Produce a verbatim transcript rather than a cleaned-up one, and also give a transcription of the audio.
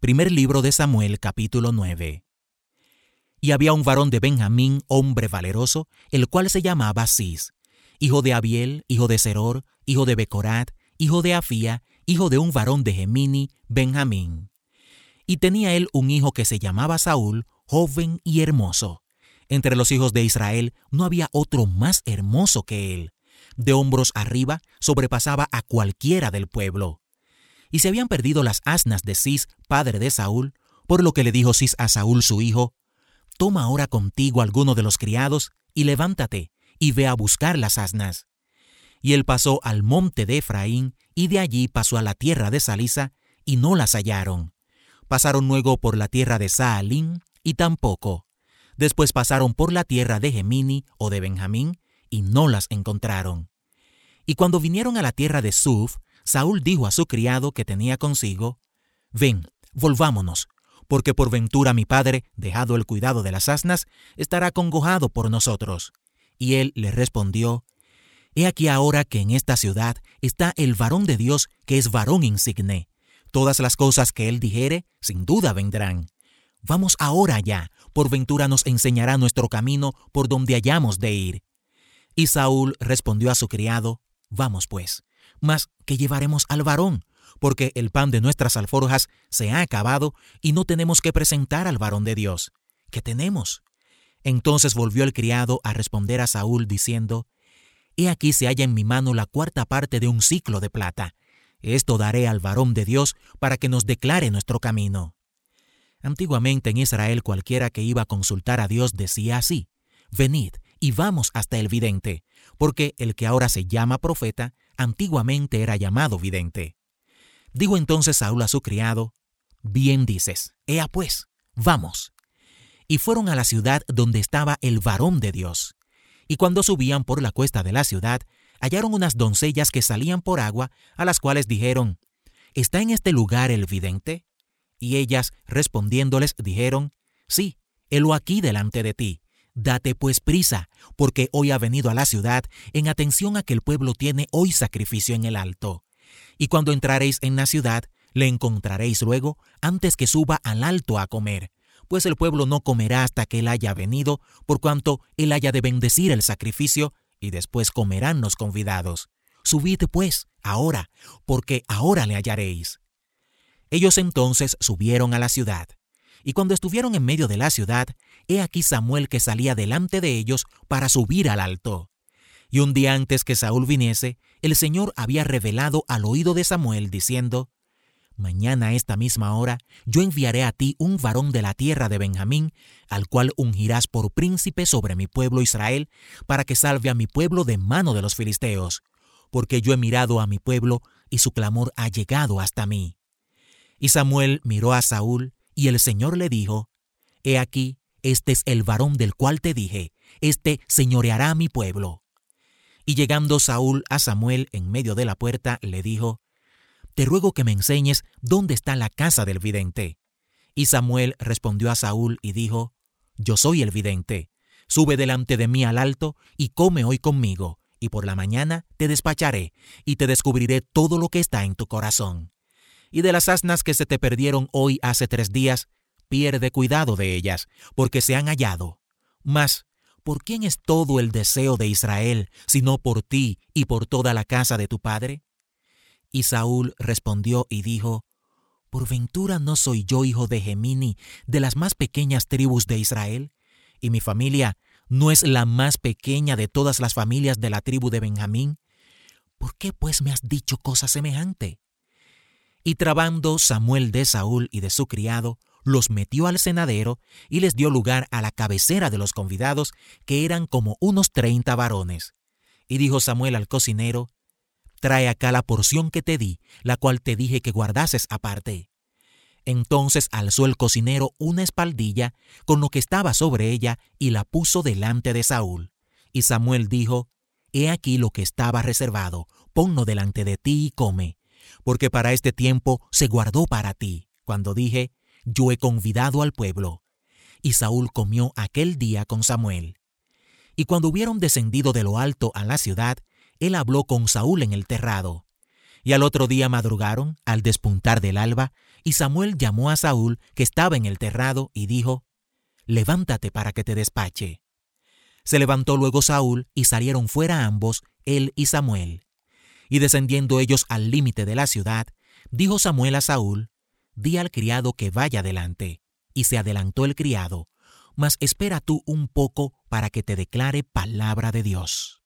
Primer libro de Samuel, capítulo nueve. Y había un varón de Benjamín, hombre valeroso, el cual se llamaba Cis, hijo de Abiel, hijo de Seror, hijo de Becorat, hijo de Afía, hijo de un varón de Gemini, Benjamín. Y tenía él un hijo que se llamaba Saúl, joven y hermoso. Entre los hijos de Israel no había otro más hermoso que él. De hombros arriba sobrepasaba a cualquiera del pueblo. Y se habían perdido las asnas de Cis, padre de Saúl, por lo que le dijo Cis a Saúl su hijo: Toma ahora contigo alguno de los criados, y levántate, y ve a buscar las asnas. Y él pasó al monte de Efraín, y de allí pasó a la tierra de Salisa, y no las hallaron. Pasaron luego por la tierra de Saalín, y tampoco. Después pasaron por la tierra de Gemini o de Benjamín, y no las encontraron. Y cuando vinieron a la tierra de Suf, Saúl dijo a su criado que tenía consigo: Ven, volvámonos, porque por ventura mi padre, dejado el cuidado de las asnas, estará congojado por nosotros. Y él le respondió: He aquí ahora que en esta ciudad está el varón de Dios, que es varón insigne. Todas las cosas que él dijere, sin duda vendrán. Vamos ahora allá, por ventura nos enseñará nuestro camino por donde hayamos de ir. Y Saúl respondió a su criado: Vamos pues, mas ¿qué llevaremos al varón? Porque el pan de nuestras alforjas se ha acabado y no tenemos que presentar al varón de Dios. ¿Qué tenemos? Entonces volvió el criado a responder a Saúl diciendo: He aquí se halla en mi mano la cuarta parte de un siclo de plata. Esto daré al varón de Dios para que nos declare nuestro camino. Antiguamente en Israel cualquiera que iba a consultar a Dios decía así: Venid y vamos hasta el vidente, porque el que ahora se llama profeta, antiguamente era llamado vidente. Dijo entonces Saúl a su criado: Bien dices, ea pues, vamos. Y fueron a la ciudad donde estaba el varón de Dios. Y cuando subían por la cuesta de la ciudad, hallaron unas doncellas que salían por agua, a las cuales dijeron: ¿Está en este lugar el vidente? Y ellas, respondiéndoles, dijeron: Sí, helo aquí delante de ti. Date pues prisa, porque hoy ha venido a la ciudad en atención a que el pueblo tiene hoy sacrificio en el alto. Y cuando entraréis en la ciudad, le encontraréis luego, antes que suba al alto a comer, pues el pueblo no comerá hasta que él haya venido, por cuanto él haya de bendecir el sacrificio, y después comerán los convidados. Subid pues, ahora, porque ahora le hallaréis. Ellos entonces subieron a la ciudad. Y cuando estuvieron en medio de la ciudad, he aquí Samuel que salía delante de ellos para subir al alto. Y un día antes que Saúl viniese, el Señor había revelado al oído de Samuel, diciendo: Mañana a esta misma hora yo enviaré a ti un varón de la tierra de Benjamín, al cual ungirás por príncipe sobre mi pueblo Israel, para que salve a mi pueblo de mano de los filisteos, porque yo he mirado a mi pueblo, y su clamor ha llegado hasta mí. Y Samuel miró a Saúl, y el Señor le dijo: He aquí, este es el varón del cual te dije, este señoreará a mi pueblo. Y llegando Saúl a Samuel en medio de la puerta, le dijo: Te ruego que me enseñes dónde está la casa del vidente. Y Samuel respondió a Saúl y dijo: Yo soy el vidente. Sube delante de mí al alto y come hoy conmigo, y por la mañana te despacharé y te descubriré todo lo que está en tu corazón. Y de las asnas que se te perdieron hoy hace tres días, pierde cuidado de ellas, porque se han hallado. Mas, ¿por quién es todo el deseo de Israel, sino por ti y por toda la casa de tu padre? Y Saúl respondió y dijo: ¿Por ventura no soy yo hijo de Gemini, de las más pequeñas tribus de Israel? ¿Y mi familia no es la más pequeña de todas las familias de la tribu de Benjamín? ¿Por qué pues me has dicho cosa semejante? Y trabando Samuel de Saúl y de su criado, los metió al cenadero y les dio lugar a la cabecera de los convidados, que eran como unos treinta varones. Y dijo Samuel al cocinero: Trae acá la porción que te di, la cual te dije que guardases aparte. Entonces alzó el cocinero una espaldilla con lo que estaba sobre ella y la puso delante de Saúl. Y Samuel dijo: He aquí lo que estaba reservado, ponlo delante de ti y come, porque para este tiempo se guardó para ti, cuando dije: Yo he convidado al pueblo. Y Saúl comió aquel día con Samuel. Y cuando hubieron descendido de lo alto a la ciudad, él habló con Saúl en el terrado. Y al otro día madrugaron, al despuntar del alba, Y Samuel llamó a Saúl, que estaba en el terrado, y dijo: «Levántate para que te despache». Se levantó luego Saúl, y salieron fuera ambos, él y Samuel. Y descendiendo ellos al límite de la ciudad, dijo Samuel a Saúl: «Di al criado que vaya adelante». Y se adelantó el criado: «Mas espera tú un poco para que te declare palabra de Dios».